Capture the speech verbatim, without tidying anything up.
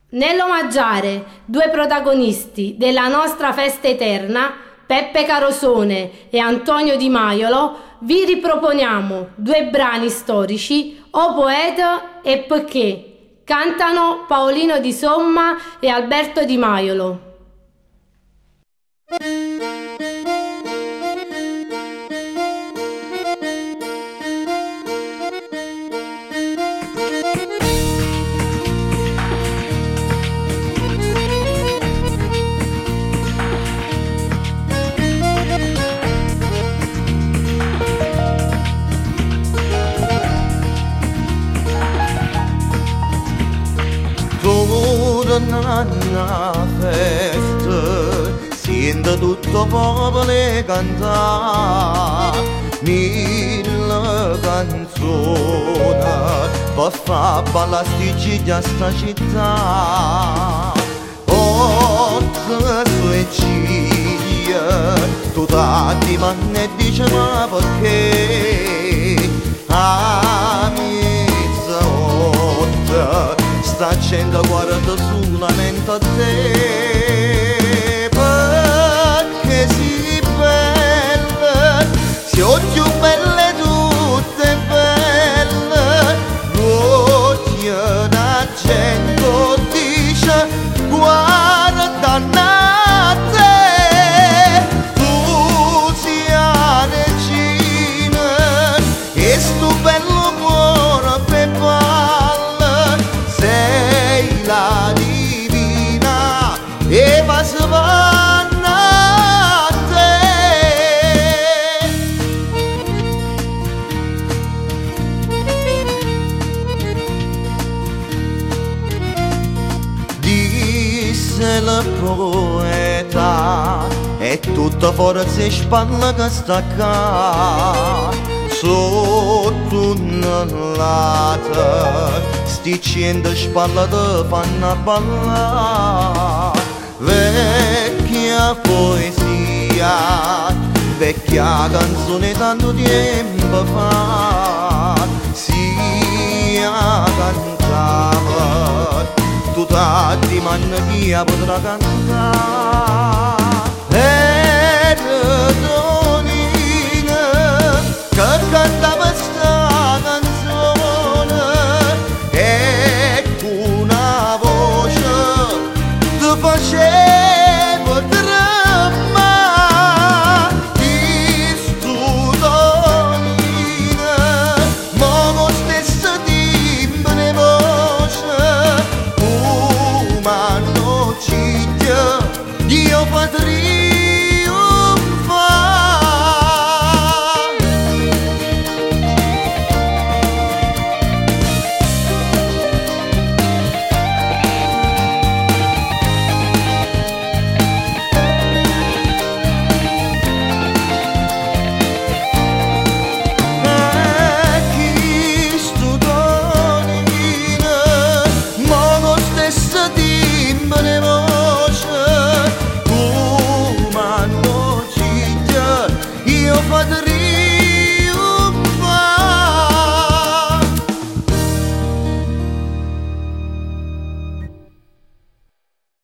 Nell'omaggiare due protagonisti della nostra festa eterna, Peppe Carosone e Antonio Di Maiolo, vi riproponiamo due brani storici, O Poeta e Perché. Cantano Paolino Di Somma e Alberto Di Maiolo. Una festa, sento tutto popolo cantare mille canzoni per far ballare sti gigli a sta città. Otto sue ciglia, tu dati manne e dice ma perché a mezzanotte sta gente guarda solamente a te, perché si bella, si occhio belle tutte belle, voglio la gente dice guarda a te, tu sia regina e sto bello cuore per la divina Eva Savannah a te. Disse la poeta e tutta forza e spalla che sta qua sotto una lata, sti cento spalla te fanno ballare. Vecchia poesia, vecchia canzone tanto tempo fa, sia cantava, tu tanti manna chi potrà cantare. Era Tonina che cantava sta canzone e con una voce ti faceva tremare. Di stu Tonina ma con stessa timbre voce come hanno ciglia Dio padrino